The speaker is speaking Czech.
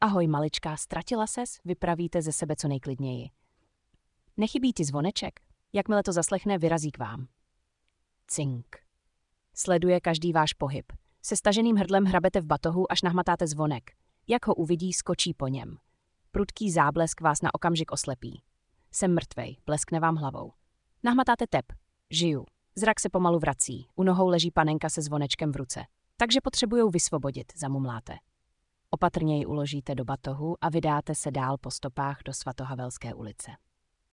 Ahoj maličká, ztratila ses? Vypravíte ze sebe co nejklidněji. Nechybí ti zvoneček? Jakmile to zaslechne, vyrazí k vám. Cink. Sleduje každý váš pohyb. Se staženým hrdlem hrabete v batohu, až nahmatáte zvonek. Jak ho uvidí, skočí po něm. Prudký záblesk vás na okamžik oslepí. Jsem mrtvej, bleskne vám hlavou. Nahmatáte tep. Žiju. Zrak se pomalu vrací. U nohou leží panenka se zvonečkem v ruce. Takže potřebujou vysvobodit, zamumláte. Opatrně ji uložíte do batohu a vydáte se dál po stopách do Svatohavelské ulice.